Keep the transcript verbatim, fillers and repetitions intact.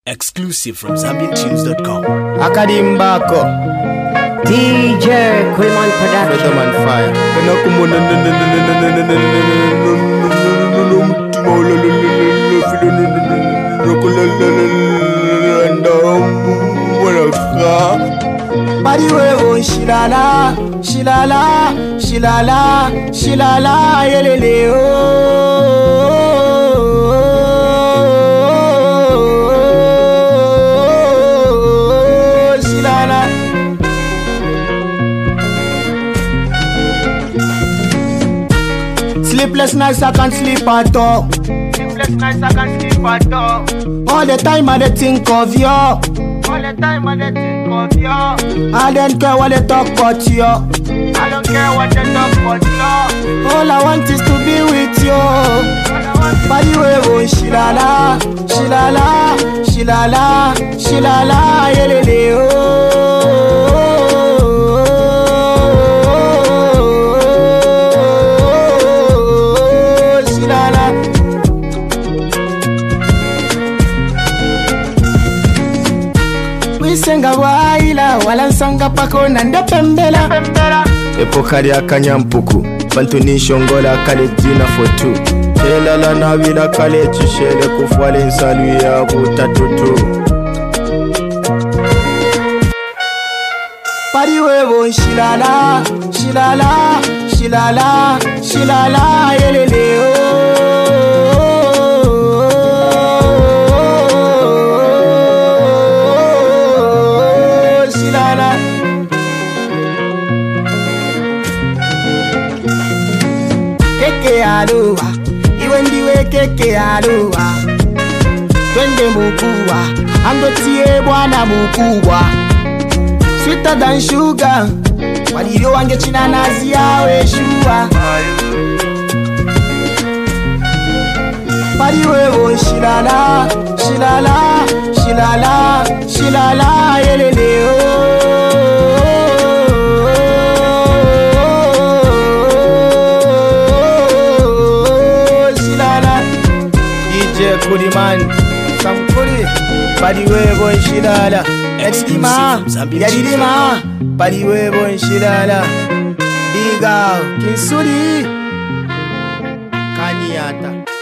Exclusive from Zambian Tunes dot com. Akadimbako D J Quayman Production. Man Fire. Body wewe shilala, shilala, shilala, shilala, yelele oh, shilala. Sleepless nights I can't sleep at all. Sleepless nights I can't sleep at all. All the time I dey think of you. All the time I dey think of you. I don't care what they talk about you. I don't care what they talk about you. All I want is to be with you. Body wewe shilala, shilala, shilala, shilala, yelele oh, shilala. Wisenga waila walansanga pako nanda pembela. Epokari akanyampuku bantu nishongola kale jina for two. Shelala na vila kale chishele kufwale nsalu ya butatutu. Pari wewe shilala, shilala, shilala, shilala, yelele oh, shilala. Keke aluwa, iwe ndiwe keke aluwa. Twende mukubwa, andotie bwana mukubwa. Sweeter than sugar, walio wange china nazi yawe shua. Pari wewe shilala, shilala, shilala, shilala, yelele oh, shilala. D J Kudiman, Samkuri, pari wewe shilala. Extima, Yadidima, pari wewe shilala. Diga, Kinsuri, Kanyata.